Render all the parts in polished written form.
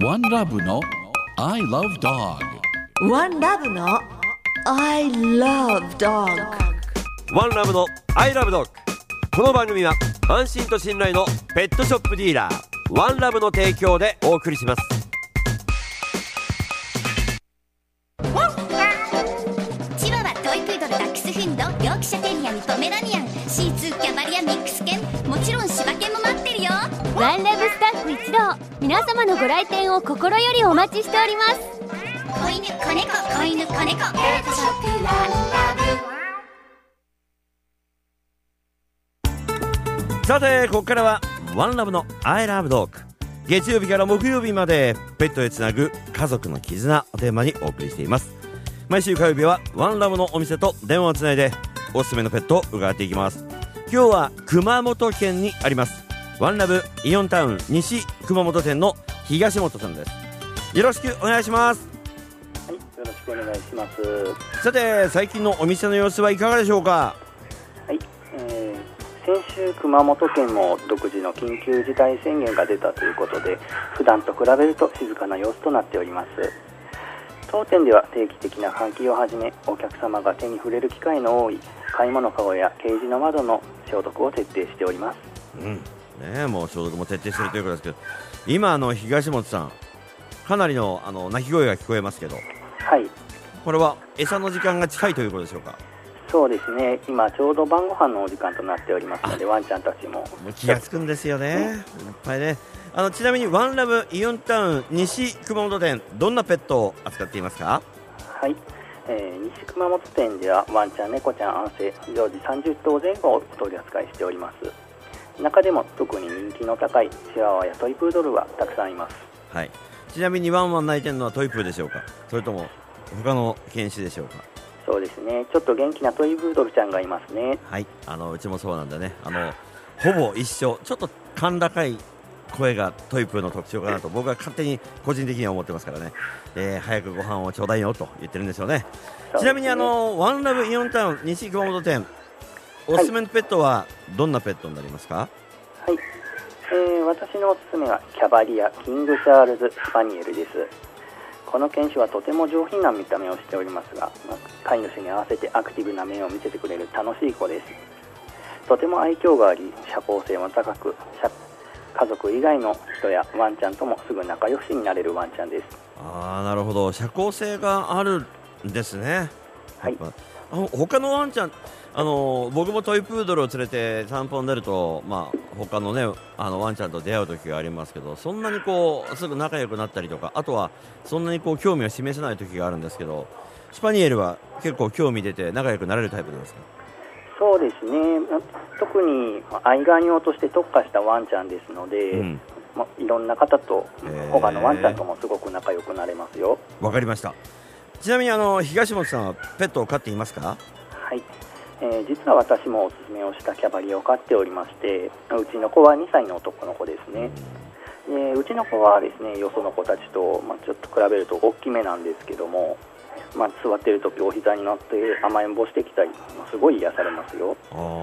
One Love の I Love Dog。 One Love の I Love Dog。 ワンラブのアイラブドッグ。この番組は安心と信頼のペットショップディーラーワンラブの提供でお送りします。 チワワ、トイプードル、ダックスフンド、ヨークシャテリアにポメラニアン、シーツー、キャバリア、ミックス犬、もちろん柴犬も待ってるよ。 ワンラブスタッフ一同、皆様のご来店を心よりお待ちしております。 子犬、子猫、子犬、子猫、ペットショップワンラブ。 さてここからはワンラブのアイラブドッグ。月曜日から木曜日までペットへつなぐ家族の絆をテーマにお送りしています。毎週火曜日はワンラブのお店と電話をつないでおすすめのペットを伺っていきます。今日は熊本県にありますワンラブイオンタウン西熊本店の東本さんです。よろしくお願いします。 はい、よろしくお願いします。 さて最近のお店の様子はいかがでしょうか。 はい、先週熊本県も独自の緊急事態宣言が出たということで、普段と比べると静かな様子となっております。当店では定期的な換気をはじめ、お客様が手に触れる機会の多い買い物かごやケージの窓の消毒を徹底しております。 もう消毒も徹底しているということですけど、今東本さんかなりの鳴き声が聞こえますけど、 はい、 これは餌の時間が近いということでしょうか。 そうですね、今ちょうど晩ご飯のお時間となっておりますので、ワンちゃんたちも気がつくんですよね、いっぱいね。ちなみにワンラブイオンタウン西熊本店、どんなペットを扱っていますか。 はい、西熊本店ではワンちゃん、猫ちゃん、安静常時30頭前後を取り扱いしております。中でも特に人気の高いチワワやトイプードルはたくさんいます。 はい、ちなみにワンワン鳴いてるのはトイプーでしょうか、それとも他の犬種でしょうか。 そうですね、ちょっと元気なトイプードルちゃんがいますね。 はい、うちもそうなんでね、ほぼ一緒、ちょっと甲高い声がトイプーの特徴かなと僕は勝手に個人的には思ってますからね、早くご飯をちょうだいよと言ってるんですよね。ちなみにワンラブイオンタウン西熊本店、おすすめのペットはどんなペットになりますか。 はい、私のおすすめはキャバリア、キングチャールズスパニエルです。この犬種はとても上品な見た目をしておりますが、飼い主に合わせてアクティブな面を見せてくれる楽しい子です。とても愛嬌があり、社交性も高く、家族以外の人やワンちゃんともすぐ仲良しになれるワンちゃんです。 なるほど、社交性があるんですね。 はい、 他のワンちゃん、僕もトイプードルを連れて散歩に出ると、他のねワンちゃんと出会う時がありますけど、そんなにすぐ仲良くなったりとか、あとはそんなに興味を示せない時があるんですけど、スパニエルは結構興味出て仲良くなれるタイプですか。 そうですね、特に愛玩用として特化したワンちゃんですので、いろんな方と他のワンちゃんともすごく仲良くなれますよ。 わかりました。ちなみに東本さんはペットを飼っていますか。 はい、実は私もおすすめをしたキャバリアを飼っておりまして、うちの子は2歳の男の子ですね。うちの子はですね、よその子たちと、ちょっと比べると大きめなんですけども、座っているときお膝に乗って甘えん坊してきたり、すごい癒されますよ。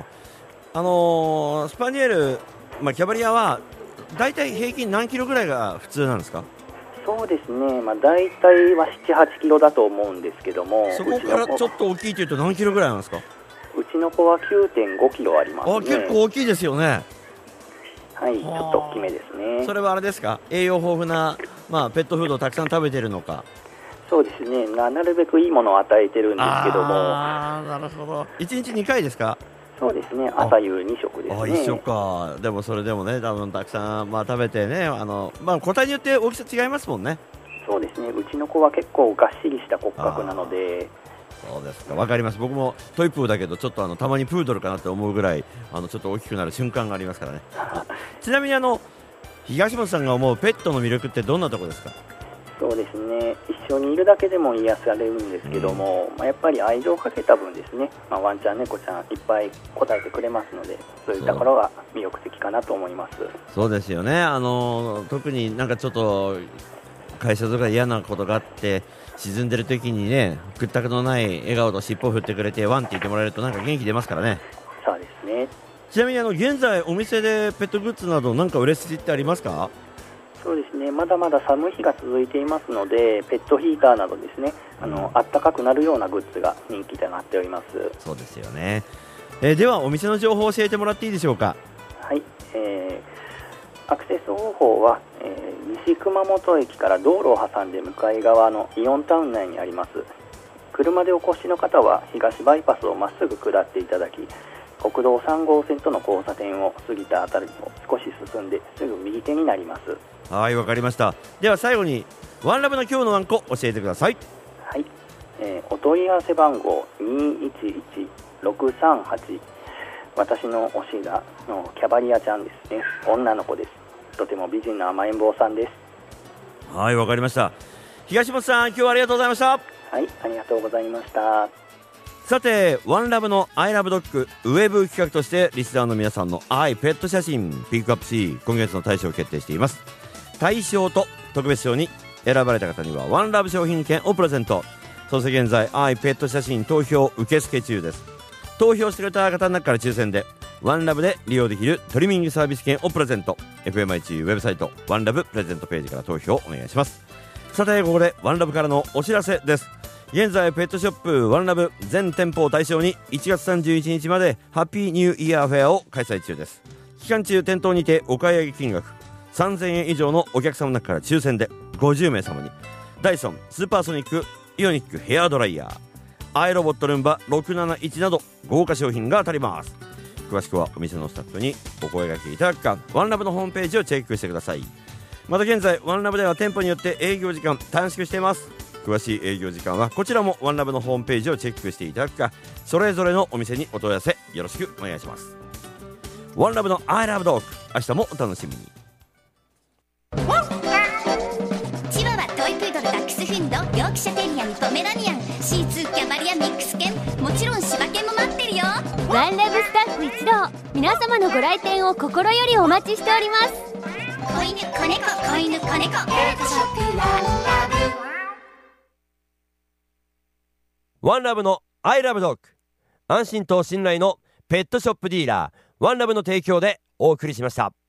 スパニエル、キャバリアはだいたい平均何キロぐらいが普通なんですか。 そうですね、だいたいは7、8キロだと思うんですけども、 そこからちょっと大きいというと何キロぐらいなんですか。 うちの子は 9.5 キロありますね。 結構大きいですよね。 はい、ちょっと大きめですね。 それはあれですか、栄養豊富な、ペットフードをたくさん食べているのか。 そうですね、なるべくいいものを与えてるんですけども。 なるほど。1日2回ですか。 そうですね、朝夕2食ですね。 一緒か。でもそれでもね、多分たくさん、食べてね、個体によって大きさ違いますもんね。そうですね、 うちの子は結構がっしりした骨格なので。 そうですか、わかります。僕もトイプーだけどちょっとたまにプードルかなって思うぐらいちょっと大きくなる瞬間がありますからねちなみに東本さんが思うペットの魅力ってどんなところですか。 そうですね、一緒にいるだけでも癒されるんですけども、やっぱり愛情をかけた分ですね、ワンちゃん、猫ちゃんいっぱい答えてくれますので、そういうところが魅力的かなと思います。 そうですよね。特になんかちょっと会社とか嫌なことがあって沈んでる時にね、屈託のない笑顔と尻尾を振ってくれてワンって言ってもらえるとなんか元気出ますからね。 そうですね。 ちなみに現在お店でペットグッズなどなんか売れ筋ってありますか。 そうですね、まだまだ寒い日が続いていますので、ペットヒーターなどですね、あったかくなるようなグッズが人気となっております。 そうですよね。ではお店の情報を教えてもらっていいでしょうか。 はい、アクセス方法は、西熊本駅から道路を挟んで向かい側のイオンタウン内にあります。車でお越しの方は東バイパスをまっすぐ下っていただき、国道3号線との交差点を過ぎたあたりを少し進んですぐ右手になります。 はい、わかりました。では最後にワンラブの今日のワンコ教えてください。 はい、お問い合わせ番号211638、私の推しがキャバリアちゃんですね。女の子です。とても美人な甘えん坊さんです。 はい、わかりました。東本さん、今日はありがとうございました。 はい、ありがとうございました。 さて、ワンラブの I love dog ウェブ企画としてリスナーの皆さんの愛ペット写真ピックアップし、今月の大賞を決定しています。大賞と特別賞に選ばれた方にはワンラブ商品券をプレゼント。そして現在愛ペット写真投票受付中です。投票してくれた方の中から抽選でワンラブで利用できるトリミングサービス券をプレゼント。 FMI1 ウェブサイトワンラブプレゼントページから投票お願いします。さて、ここでワンラブからのお知らせです。現在ペットショップワンラブ全店舗を対象に1月31日までハッピーニューイヤーフェアを開催中です。期間中店頭にてお買い上げ金額3000円以上のお客様の中から抽選で50名様にダイソンスーパーソニックイオニックヘアドライヤー、アイロボットルンバ671など豪華商品が当たります。詳しくはお店のスタッフにお声掛けいただくかワンラブのホームページをチェックしてください。また現在ワンラブでは店舗によって営業時間短縮しています。詳しい営業時間はこちらもワンラブのホームページをチェックしていただくか、それぞれのお店にお問い合わせよろしくお願いします。ワンラブの I love dog、 明日もお楽しみに。 チワワ、トイプードル、ダックスフンド、ヨークシャテリアにポメラニアン、シーツー、キャバリアミックス犬、もちろん柴犬も待ってるよ。 ワンラブスタッフ一同、皆様のご来店を心よりお待ちしております。 子犬、子猫、子犬、子猫、ペットショップワンラブ。 ワンラブの I love dog、 安心と信頼のペットショップディーラーワンラブの提供でお送りしました。